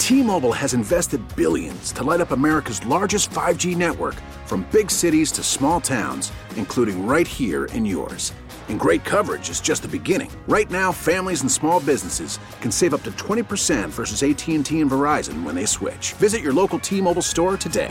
T-Mobile has invested billions to light up America's largest 5G network, from big cities to small towns, including right here in yours. And great coverage is just the beginning. Right now, families and small businesses can save up to 20% versus AT&T and Verizon when they switch. Visit your local T-Mobile store today.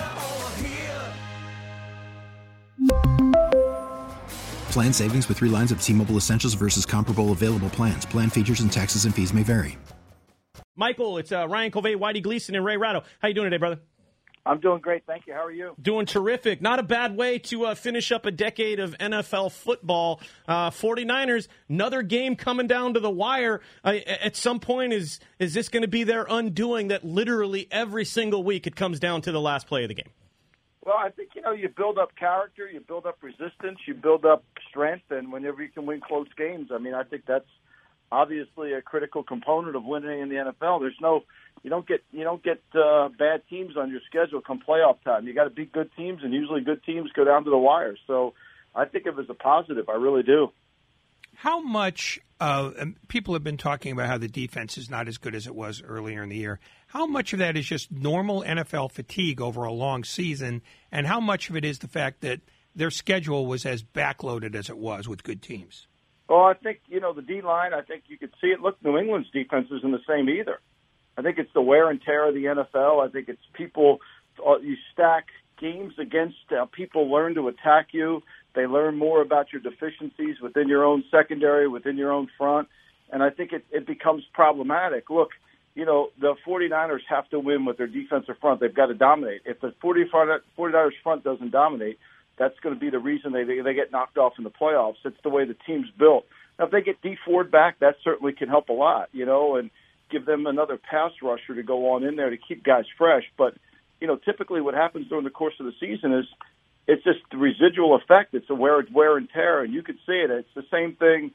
Plan savings with 3 lines of T-Mobile Essentials versus comparable available plans. Plan features and taxes and fees may vary. Michael, it's Ryan Covey, Whitey Gleason, and Ray Ratto. How you doing today, brother? I'm doing great, thank you. How are you? Doing terrific. Not a bad way to finish up a decade of NFL football. 49ers, another game coming down to the wire. At some point, is this going to be their undoing that literally every single week it comes down to the last play of the game? Well, I think, you build up character, you build up resistance, you build up strength, and whenever you can win close games, I mean, I think that's obviously a critical component of winning in the NFL. You don't get bad teams on your schedule come playoff time. You got to beat good teams, and usually good teams go down to the wire. So I think of it as a positive. I really do. How much people have been talking about how the defense is not as good as it was earlier in the year. How much of that is just normal NFL fatigue over a long season, and how much of it is the fact that their schedule was as backloaded as it was with good teams? Well, I think, the D-line, I think you could see it. Look, New England's defense isn't the same either. I think it's the wear and tear of the NFL. I think it's people, you stack games against people learn to attack you. They learn more about your deficiencies within your own secondary, within your own front, and I think it becomes problematic. Look, the 49ers have to win with their defensive front. They've got to dominate. If the 49ers front doesn't dominate, that's going to be the reason they get knocked off in the playoffs. It's the way the team's built. Now, if they get Dee Ford back, that certainly can help a lot, and give them another pass rusher to go on in there to keep guys fresh. But, typically what happens during the course of the season is it's just the residual effect. It's a wear and tear, and you could see it. It's the same thing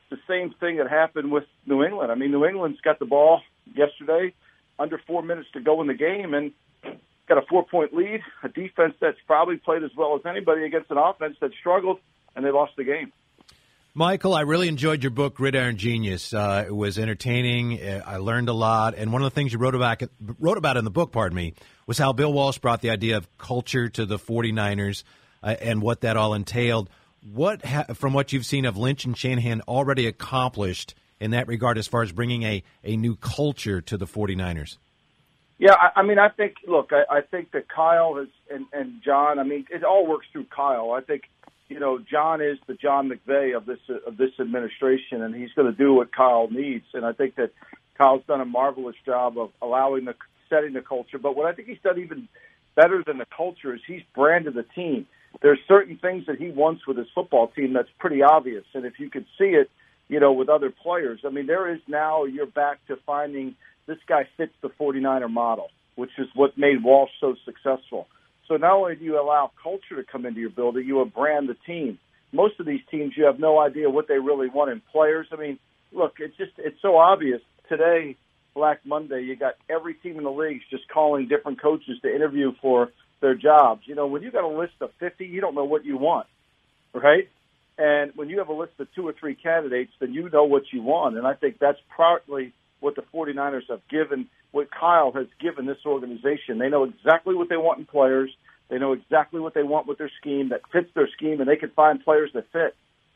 that happened with New England. I mean, New England's got the ball yesterday, under 4 minutes to go in the game, and got a 4-point lead, a defense that's probably played as well as anybody against an offense that struggled, and they lost the game. Michael, I really enjoyed your book, Gridiron Genius. It was entertaining. I learned a lot. And one of the things you wrote about in the book, was how Bill Walsh brought the idea of culture to the 49ers and what that all entailed. What, from what you've seen of Lynch and Shanahan, already accomplished in that regard as far as bringing a new culture to the 49ers? Yeah, I mean, I think that Kyle and John, I mean, it all works through Kyle. I think, John is the John McVay of this administration, and he's going to do what Kyle needs. And I think that Kyle's done a marvelous job of setting the culture. But what I think he's done even better than the culture is he's branded the team. There's certain things that he wants with his football team that's pretty obvious. And if you could see it, with other players, I mean, there is now, you're back to finding this guy fits the 49er model, which is what made Walsh so successful. So not only do you allow culture to come into your building, you brand the team. Most of these teams, you have no idea what they really want in players. I mean, look, it's so obvious. Today, Black Monday, you got every team in the league just calling different coaches to interview for their jobs. When you got a list of 50, you don't know what you want, right? And when you have a list of 2 or 3 candidates, then you know what you want. And I think that's partly what the 49ers have given, what Kyle has given this organization. They know exactly what they want in players. They know exactly what they want with their scheme that fits their scheme, and they can find players that fit.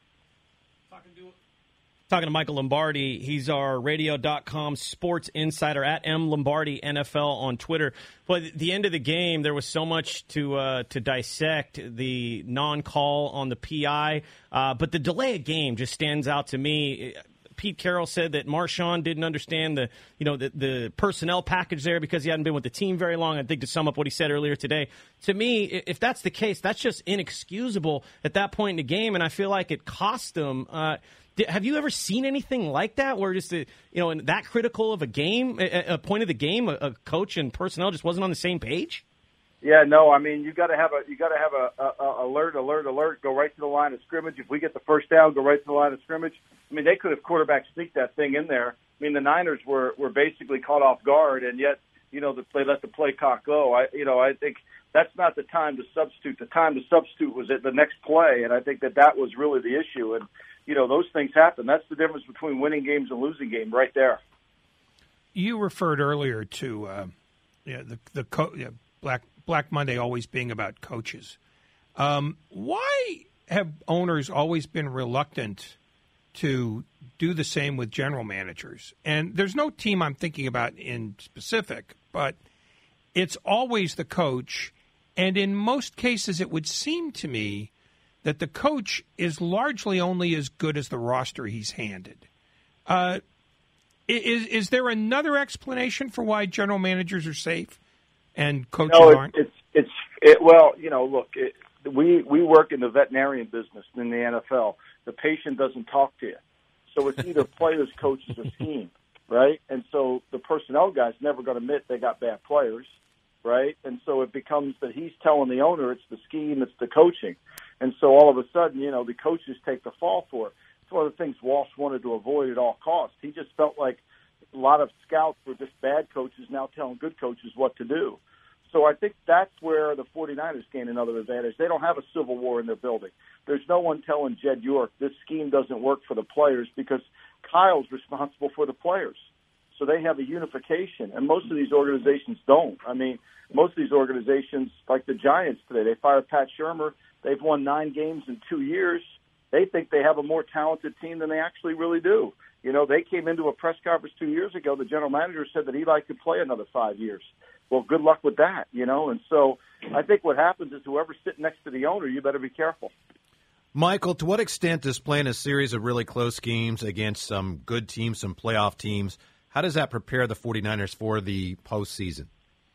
Talking to Michael Lombardi. He's our radio.com sports insider at MLombardi NFL on Twitter. But at the end of the game, there was so much to dissect. The non-call on the PI. But the delay of game just stands out to me. Pete Carroll said that Marshawn didn't understand the personnel package there because he hadn't been with the team very long. I think to sum up what he said earlier today, to me, if that's the case, that's just inexcusable at that point in the game, and I feel like it cost them. Have you ever seen anything like that, where just in that critical of a game, a point of the game, a coach and personnel just wasn't on the same page? Yeah, no. I mean, you got to have a alert. Go right to the line of scrimmage. If we get the first down, go right to the line of scrimmage. I mean, they could have quarterback sneaked that thing in there. I mean, the Niners were basically caught off guard, and yet they let the play clock go. I think that's not the time to substitute. The time to substitute was at the next play, and I think that was really the issue. And those things happen. That's the difference between winning games and losing games, right there. You referred earlier to Black Monday always being about coaches. Why have owners always been reluctant to do the same with general managers? And there's no team I'm thinking about in specific, but it's always the coach. And in most cases, it would seem to me that the coach is largely only as good as the roster he's handed. Is there another explanation for why general managers are safe and coaches aren't? We work in the veterinarian business in the NFL. The patient doesn't talk to you. So it's either players, coaches, or scheme, right? And so the personnel guy's never going to admit they got bad players, right? And so it becomes that he's telling the owner it's the scheme, it's the coaching. And so all of a sudden, the coaches take the fall for it. It's one of the things Walsh wanted to avoid at all costs. He just felt like a lot of scouts were just bad coaches now telling good coaches what to do. So I think that's where the 49ers gain another advantage. They don't have a civil war in their building. There's no one telling Jed York this scheme doesn't work for the players because Kyle's responsible for the players. So they have a unification, and most of these organizations don't. I mean, most of these organizations, like the Giants today, they fired Pat Shurmur. They've won 9 games in 2 years. They think they have a more talented team than they actually really do. They came into a press conference 2 years ago. The general manager said that Eli could play another 5 years. Well, good luck with that, And so I think what happens is whoever's sitting next to the owner, you better be careful. Michael, to what extent does playing a series of really close games against some good teams, some playoff teams, how does that prepare the 49ers for the postseason?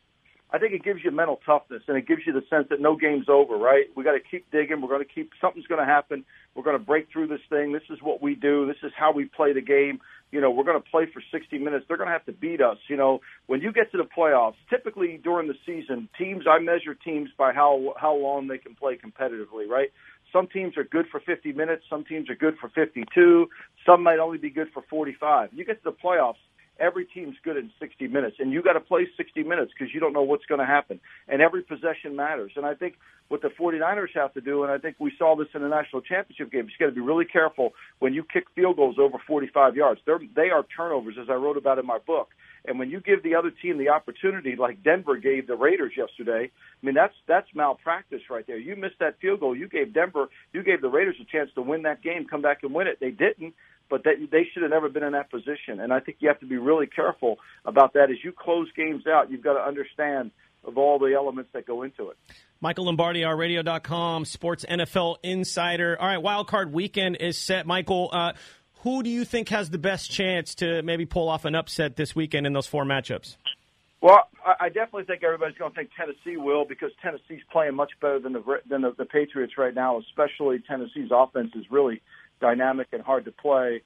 I think it gives you mental toughness, and it gives you the sense that no game's over, right? We got to keep digging. We're going to something's going to happen. We're going to break through this thing. This is what we do. This is how we play the game. We're going to play for 60 minutes. They're going to have to beat us. When you get to the playoffs, typically during the season, I measure teams by how long they can play competitively, right? Some teams are good for 50 minutes. Some teams are good for 52. Some might only be good for 45. You get to the playoffs, every team's good in 60 minutes, and you got to play 60 minutes because you don't know what's going to happen. And every possession matters. And I think what the 49ers have to do, and I think we saw this in the national championship games, you got to be really careful when you kick field goals over 45 yards. They are turnovers, as I wrote about in my book. And when you give the other team the opportunity, like Denver gave the Raiders yesterday, I mean, that's malpractice right there. You missed that field goal. You gave the Raiders a chance to win that game, come back and win it. They didn't, but they should have never been in that position. And I think you have to be really careful about that. As you close games out, you've got to understand of all the elements that go into it. Michael Lombardi, our radio.com sports NFL insider. All right, Wild Card Weekend is set. Michael, who do you think has the best chance to maybe pull off an upset this weekend in those 4 matchups? Well, I definitely think everybody's going to think Tennessee will because Tennessee's playing much better than the Patriots right now, especially Tennessee's offense is really dynamic and hard to play.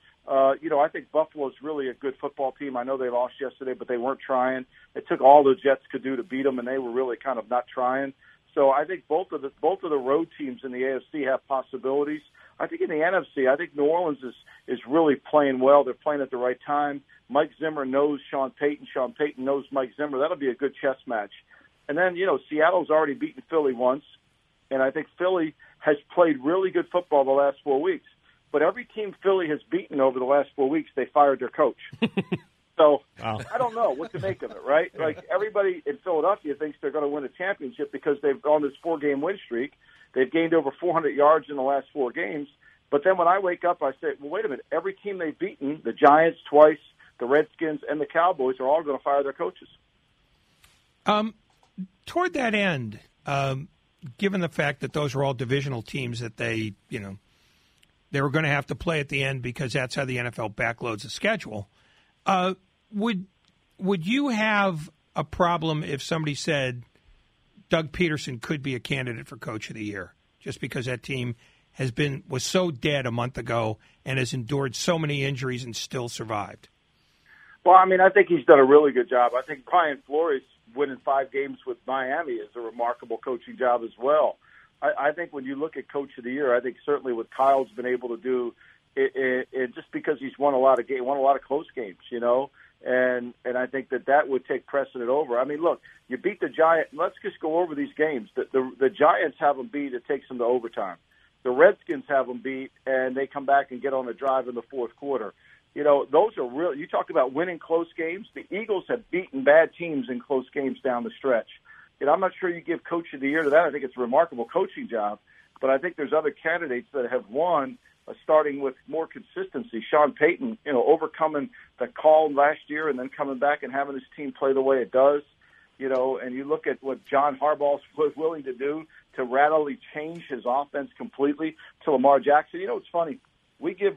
I think Buffalo's really a good football team. I know they lost yesterday, but they weren't trying. It took all the Jets could do to beat them, and they were really kind of not trying. So I think both of the road teams in the AFC have possibilities. I think in the NFC, I think New Orleans is really playing well. They're playing at the right time. Mike Zimmer knows Sean Payton. Sean Payton knows Mike Zimmer. That'll be a good chess match. And then, Seattle's already beaten Philly once, and I think Philly has played really good football the last 4 weeks. But every team Philly has beaten over the last 4 weeks, they fired their coach. So wow. I don't know what to make of it, right? Like everybody in Philadelphia thinks they're going to win a championship because they've gone this 4-game win streak. They've gained over 400 yards in the last 4 games. But then when I wake up, I say, well, wait a minute. Every team they've beaten, the Giants twice, the Redskins, and the Cowboys are all going to fire their coaches. Toward that end, given the fact that those are all divisional teams that they were going to have to play at the end because that's how the NFL backloads the schedule, would you have a problem if somebody said Doug Peterson could be a candidate for Coach of the Year just because that team was so dead a month ago and has endured so many injuries and still survived? Well, I mean, I think he's done a really good job. I think Brian Flores winning 5 games with Miami is a remarkable coaching job as well. I think when you look at Coach of the Year, I think certainly what Kyle's been able to do, it just because he's won a lot of close games, and I think that would take precedent over. I mean, look, you beat the Giants. Let's just go over these games. The Giants have them beat. It takes them to overtime. The Redskins have them beat, and they come back and get on a drive in the fourth quarter. You know, those are real. You talk about winning close games. The Eagles have beaten bad teams in close games down the stretch. You know, I'm not sure you give Coach of the Year to that. I think it's a remarkable coaching job. But I think there's other candidates that have won, starting with more consistency. Sean Payton, you know, overcoming the call last year and then coming back and having his team play the way it does. You know, and you look at what John Harbaugh was willing to do to radically change his offense completely to Lamar Jackson. You know, it's funny. We give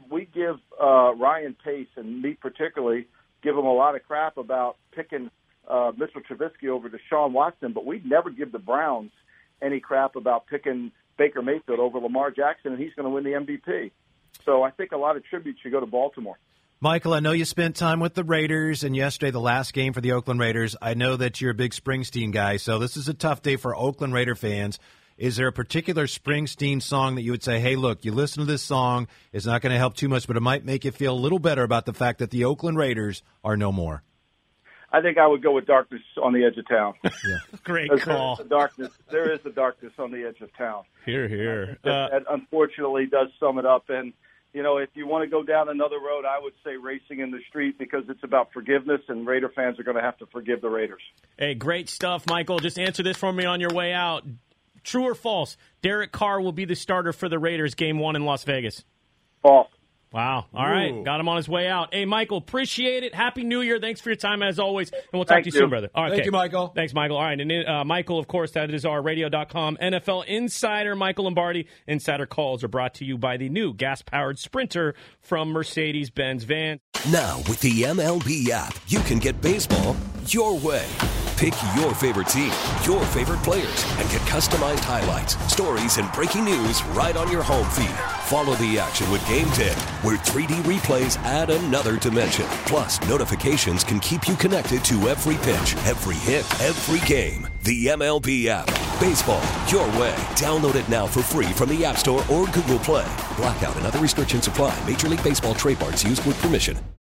Ryan Pace, and me particularly, give him a lot of crap about picking Mitchell Trubisky over Deshaun Watson, but we never give the Browns any crap about picking Baker Mayfield over Lamar Jackson, and he's going to win the MVP. So I think a lot of tribute should go to Baltimore. Michael, I know you spent time with the Raiders, and yesterday the last game for the Oakland Raiders. I know that you're a big Springsteen guy, so this is a tough day for Oakland Raider fans. Is there a particular Springsteen song that you would say, hey, look, you listen to this song, it's not going to help too much, but it might make you feel a little better about the fact that the Oakland Raiders are no more? I think I would go with Darkness on the Edge of Town. Yeah. Great call. There is the darkness on the edge of town. Hear, hear. That unfortunately does sum it up. And, you know, if you want to go down another road, I would say Racing in the Street, because it's about forgiveness, and Raider fans are going to have to forgive the Raiders. Hey, great stuff, Michael. Just answer this for me on your way out. True or false, Derek Carr will be the starter for the Raiders Game 1 in Las Vegas? False. Wow. All right. Got him on his way out. Hey, Michael, appreciate it. Happy New Year. Thanks for your time, as always. And we'll talk to you soon, brother. All right, Thank you, Michael. Thanks, Michael. All right. And Michael, of course, that is our radio.com NFL insider, Michael Lombardi. Insider calls are brought to you by the new gas-powered Sprinter from Mercedes-Benz Vans. Now, with the MLB app, you can get baseball your way. Pick your favorite team, your favorite players, and get customized highlights, stories, and breaking news right on your home feed. Follow the action with Game Day, where 3D replays add another dimension. Plus, notifications can keep you connected to every pitch, every hit, every game. The MLB app. Baseball your way. Download it now for free from the App Store or Google Play. Blackout and other restrictions apply. Major League Baseball trademarks used with permission.